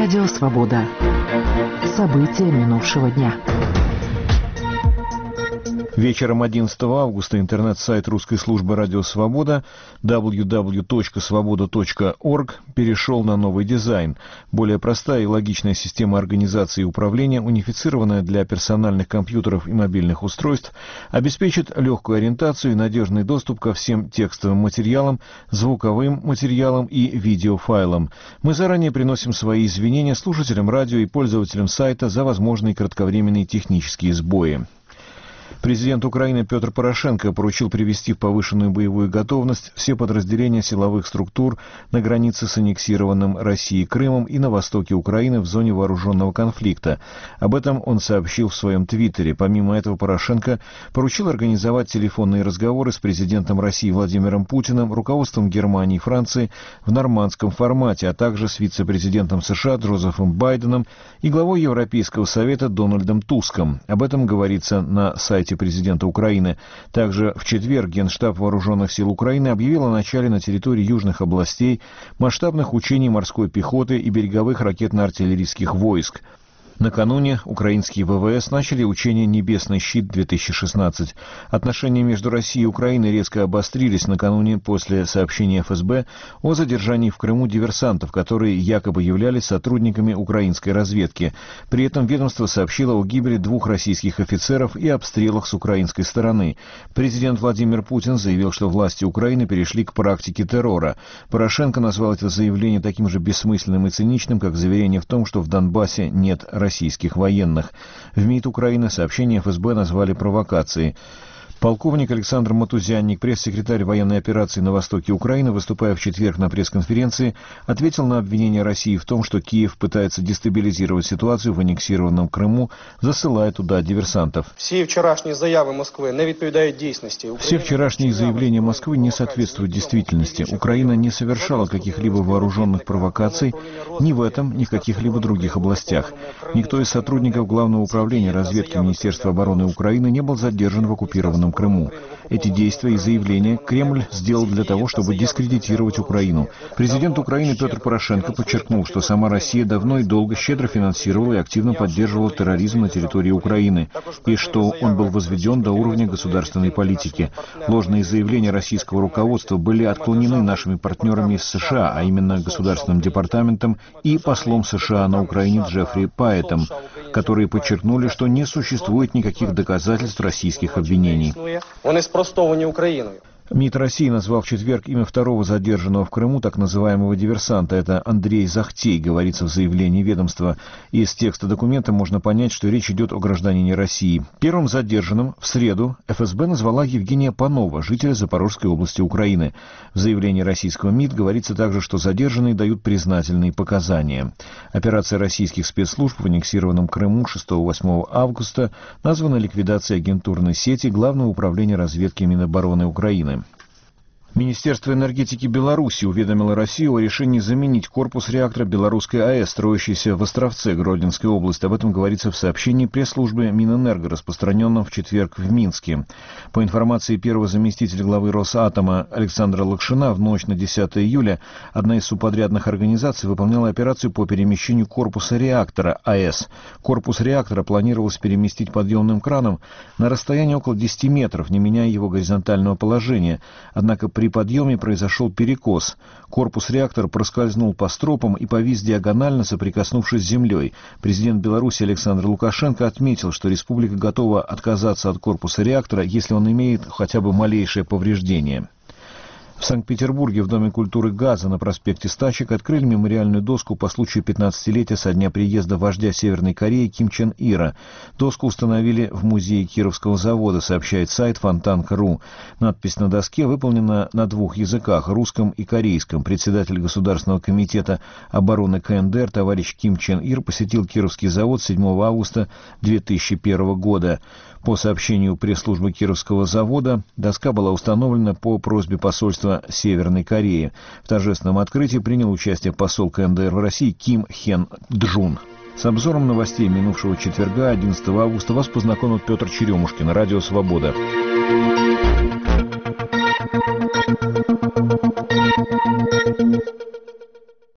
Радио «Свобода». События минувшего дня. Вечером 11 августа интернет-сайт русской службы «Радио Свобода» www.svoboda.org перешел на новый дизайн. Более простая и логичная система организации и управления, унифицированная для персональных компьютеров и мобильных устройств, обеспечит легкую ориентацию и надежный доступ ко всем текстовым материалам, звуковым материалам и видеофайлам. Мы заранее приносим свои извинения слушателям радио и пользователям сайта за возможные кратковременные технические сбои. Президент Украины Петр Порошенко поручил привести в повышенную боевую готовность все подразделения силовых структур на границе с аннексированным Россией Крымом и на востоке Украины в зоне вооруженного конфликта. Об этом он сообщил в своем твиттере. Помимо этого, Порошенко поручил организовать телефонные разговоры с президентом России Владимиром Путиным, руководством Германии и Франции в нормандском формате, а также с вице-президентом США Джозефом Байденом и главой Европейского совета Дональдом Туском. Об этом говорится на сайте президента Украины. Также в четверг Генштаб Вооруженных сил Украины объявил о начале на территории южных областей масштабных учений морской пехоты и береговых ракетно-артиллерийских войск. Накануне украинские ВВС начали учение «Небесный щит-2016». Отношения между Россией и Украиной резко обострились накануне после сообщения ФСБ о задержании в Крыму диверсантов, которые якобы являлись сотрудниками украинской разведки. При этом ведомство сообщило о гибели 2 российских офицеров и обстрелах с украинской стороны. Президент Владимир Путин заявил, что власти Украины перешли к практике террора. Порошенко назвал это заявление таким же бессмысленным и циничным, как заверение в том, что в Донбассе нет российских военных. В МИД Украины сообщение ФСБ назвали провокацией. Полковник Александр Матузянник, пресс-секретарь военной операции на востоке Украины, выступая в четверг на пресс-конференции, ответил на обвинение России в том, что Киев пытается дестабилизировать ситуацию в аннексированном Крыму, засылая туда диверсантов. Все вчерашние заявления Москвы не соответствуют действительности. Украина не совершала каких-либо вооруженных провокаций ни в этом, ни в каких-либо других областях. Никто из сотрудников Главного управления разведки Министерства обороны Украины не был задержан в оккупированном Крыму. Эти действия и заявления Кремль сделал для того, чтобы дискредитировать Украину. Президент Украины Петр Порошенко подчеркнул, что сама Россия давно и долго щедро финансировала и активно поддерживала терроризм на территории Украины, и что он был возведен до уровня государственной политики. Ложные заявления российского руководства были отклонены нашими партнерами из США, а именно Государственным департаментом и послом США на Украине Джеффри Пайетом, которые подчеркнули, что не существует никаких доказательств российских обвинений. МИД России назвал в четверг имя второго задержанного в Крыму так называемого диверсанта. Это Андрей Захтей, говорится в заявлении ведомства. Из текста документа можно понять, что речь идет о гражданине России. Первым задержанным в среду ФСБ назвала Евгения Панова, жителя Запорожской области Украины. В заявлении российского МИД говорится также, что задержанные дают признательные показания. Операция российских спецслужб в аннексированном Крыму 6-8 августа названа ликвидацией агентурной сети Главного управления разведки Минобороны Украины. Министерство энергетики Беларуси уведомило Россию о решении заменить корпус реактора Белорусской АЭС, строящейся в Островце Гродненской области. Об этом говорится в сообщении пресс-службы Минэнерго, распространенном в четверг в Минске. По информации первого заместителя главы Росатома Александра Лакшина, в ночь на 10 июля одна из субподрядных организаций выполняла операцию по перемещению корпуса реактора АЭС. Корпус реактора планировалось переместить подъемным краном на расстояние около 10 метров, не меняя его горизонтального положения. Однако при подъеме произошел перекос. Корпус реактора проскользнул по стропам и повис диагонально, соприкоснувшись с землей. Президент Беларуси Александр Лукашенко отметил, что республика готова отказаться от корпуса реактора, если он имеет хотя бы малейшее повреждение. В Санкт-Петербурге в Доме культуры «Газа» на проспекте Стачек открыли мемориальную доску по случаю 15-летия со дня приезда вождя Северной Кореи Ким Чен Ира. Доску установили в музее Кировского завода, сообщает сайт Фонтанка.ру. Надпись на доске выполнена на 2 языках – русском и корейском. Председатель Государственного комитета обороны КНДР товарищ Ким Чен Ир посетил Кировский завод 7 августа 2001 года. По сообщению пресс-службы Кировского завода, доска была установлена по просьбе посольства Северной Кореи. В торжественном открытии принял участие посол КНДР в России Ким Хен Джун. С обзором новостей минувшего четверга, 11 августа, вас познакомил Петр Черемушкин, Радио «Свобода».